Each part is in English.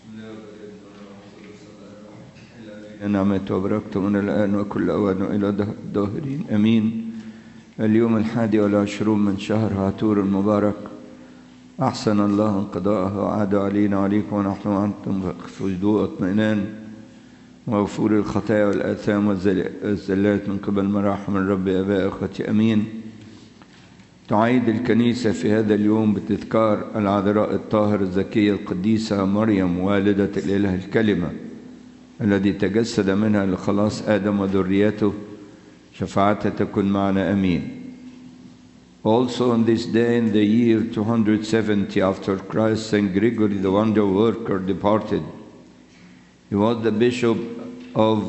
نعمت وبركت من الآن وكل أوان إلى الداهرين أمين. اليوم 21 من شهر هاتور المبارك، أحسن الله انقضاءه وعاد علينا وعليكم ونحن وأنتم في هدوء واطمئنان وغفور الخطايا والآثام والزلات من قبل مراحم الرب آباء أخوتي أمين. تعيد الكنيسة في هذا اليوم بتذكار العذراء الطاهرة الزكية القديسة مريم والدة الإله الكلمة الذي تجسد منها لخلاص آدم وذريته. شفاعتها تكن معنا أمين. Also on this day in the year 270 after Christ, Saint Gregory the Wonder Worker departed. He was the bishop of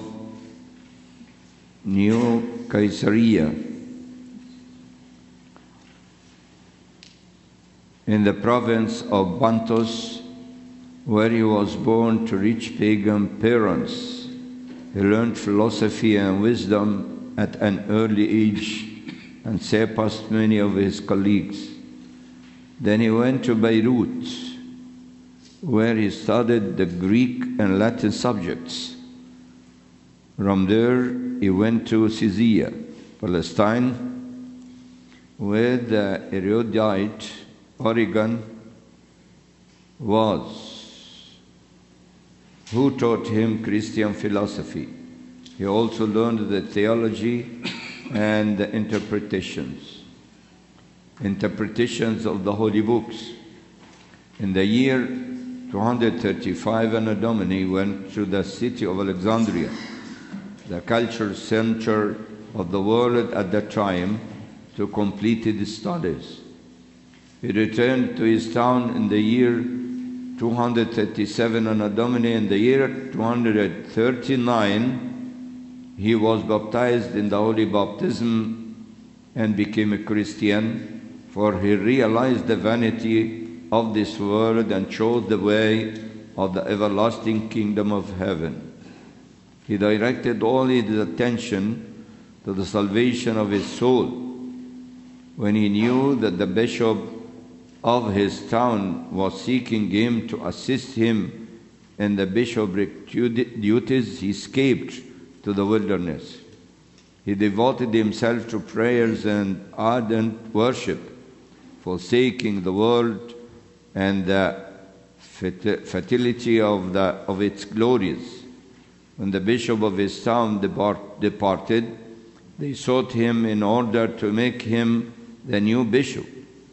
New Caesarea in the province of Pontus, where he was born to rich pagan parents. He learned philosophy and wisdom at an early age and surpassed many of his colleagues. Then he went to Beirut, where he studied the Greek and Latin subjects. From there, he went to Caesarea, Palestine, where the erudite Origen was, who taught him Christian philosophy. He also learned the theology and the interpretations of the holy books. In the year 235 Anno Domini, went to the city of Alexandria, the cultural center of the world at that time, to complete his studies. He returned to his town in the year 237 Anno Domini. In the year 239, he was baptized in the holy baptism and became a Christian, for he realized the vanity of this world and chose the way of the everlasting kingdom of heaven. He directed all his attention to the salvation of his soul. When he knew that the bishop of his town was seeking him to assist him in the bishopric duties, he escaped to the wilderness. He devoted himself to prayers and ardent worship, forsaking the world and the fertility of its glories. When the bishop of his town departed, they sought him in order to make him the new bishop,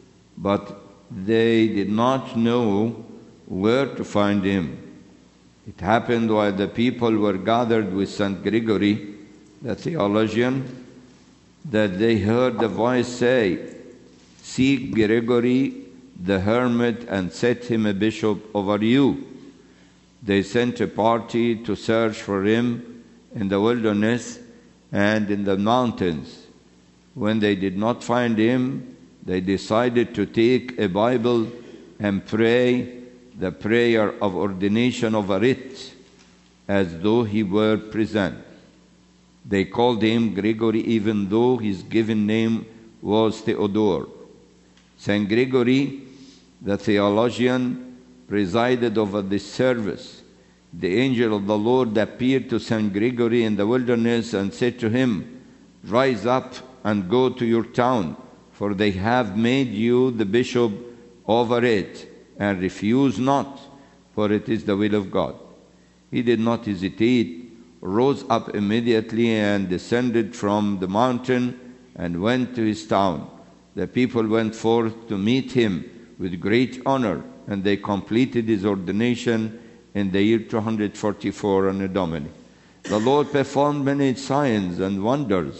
but they did not know where to find him. It happened while the people were gathered with St. Gregory, the theologian, that they heard a voice say, "Seek Gregory the hermit and set him a bishop over you." They sent a party to search for him in the wilderness and in the mountains. When they did not find him, they decided to take a Bible and pray the prayer of ordination over it, as though he were present. They called him Gregory, even though his given name was Theodore. Saint Gregory, the theologian, presided over this service. The angel of the Lord appeared to Saint Gregory in the wilderness and said to him, "Rise up and go to your town, for they have made you the bishop over it, and refuse not, for it is the will of God." He did not hesitate, rose up immediately and descended from the mountain and went to his town. The people went forth to meet him with great honor, and they completed his ordination in the year 244 Anno Domini. The Lord performed many signs and wonders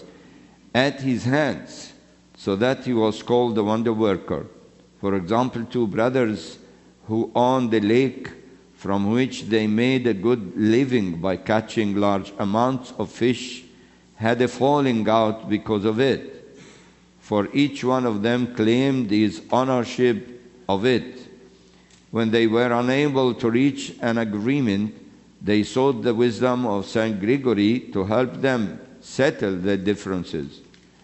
at his hands, so that he was called the Wonder Worker. For example, two brothers who owned a lake from which they made a good living by catching large amounts of fish had a falling out because of it, for each one of them claimed his ownership of it. When they were unable to reach an agreement, they sought the wisdom of Saint Gregory to help them settle their differences.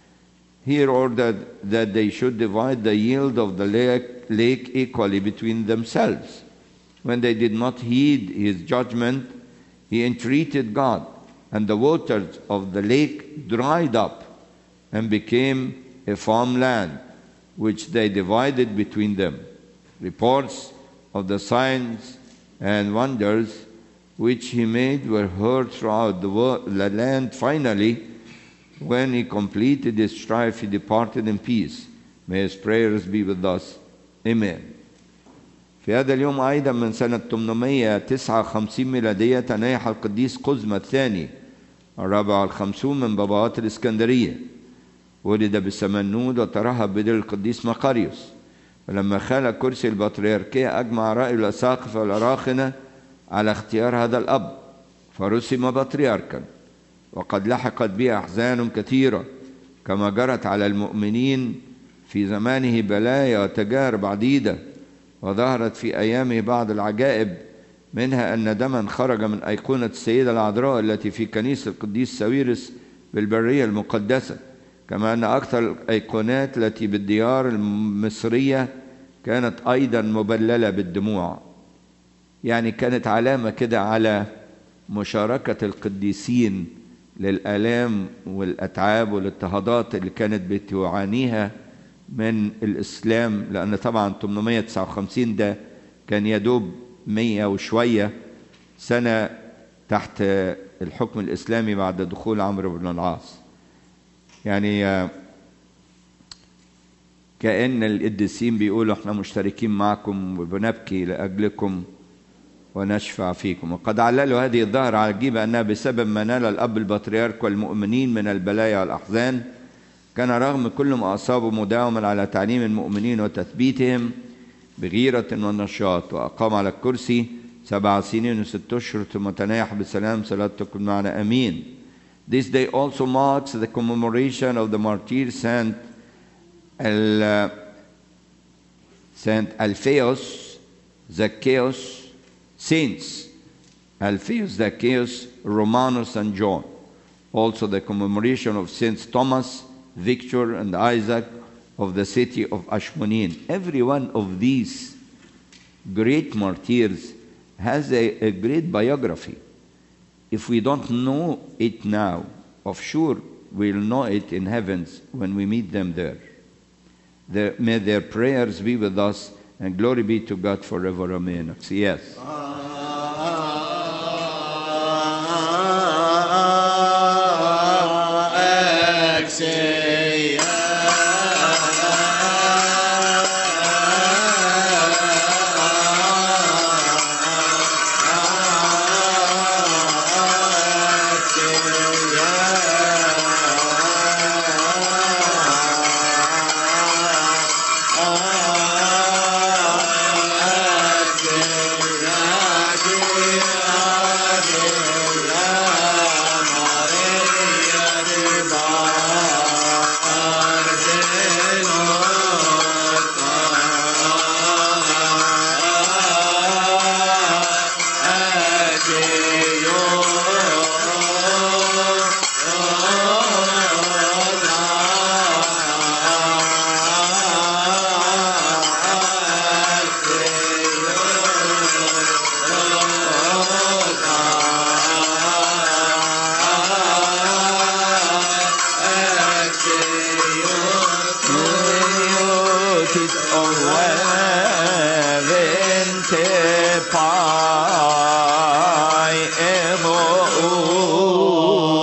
He ordered that they should divide the yield of the lake equally between themselves. When they did not heed his judgment, he entreated God, and the waters of the lake dried up and became a farmland, which they divided between them. Reports of the signs and wonders which he made were heard throughout the land. Finally, when he completed his strife, he departed in peace. May his prayers be with us. Amen. في هذا اليوم أيضا من سنة 859 ميلادية تنايح القديس قزمة الثاني 54 من بابوات الإسكندرية. ولد بسمنود وترهب بدير القديس مقاريوس. ولما خال كرسي البطريركية أجمع رأي الأساقفة والأراخنة على اختيار هذا الأب فرسم بطريركا، وقد لحقت به أحزان كثيرة كما جرت على المؤمنين في زمانه بلايا وتجارب عديدة، وظهرت في أيامه بعض العجائب، منها أن دما خرج من أيقونة السيدة العذراء التي في كنيسة القديس ساويرس بالبرية المقدسة، كما أن أكثر الأيقونات التي بالديار المصرية كانت أيضا مبللة بالدموع. يعني كانت علامة كده على مشاركة القديسين للآلام والأتعاب والاضطهادات اللي كانت بتعانيها من الإسلام، لأن طبعا 859 ده كان يدوب 100 وشوية سنة تحت الحكم الإسلامي بعد دخول عمرو بن العاص. يعني كأن القديسين بيقولوا احنا مشتركين معكم وبنبكي لأجلكم ونشفع فيكم. وقد عللوا هذه الظاهرة عجيبة أنها بسبب ما نال الأب البطريرك والمؤمنين من البلايا والأحزان، كان رغم كل ما أصابه مداوما على تعليم المؤمنين وتثبيتهم بغيرة ونشاط، وأقام على الكرسي 7 سنين و6 أشهر ثم تنايح بسلام. صلاة تكن معنا آمين. This day also marks the commemoration of the martyr Saint Alphaeus, Zacchaeus, Saints Alphaeus, Zacchaeus, Romanus, and John. Also the commemoration of Saints Thomas, Victor, and Isaac of the city of Ashmonin. Every one of these great martyrs has a great biography. If we don't know it now, of sure we'll know it in heavens when we meet them there. May their prayers be with us, and glory be to God forever. Amen. Yes.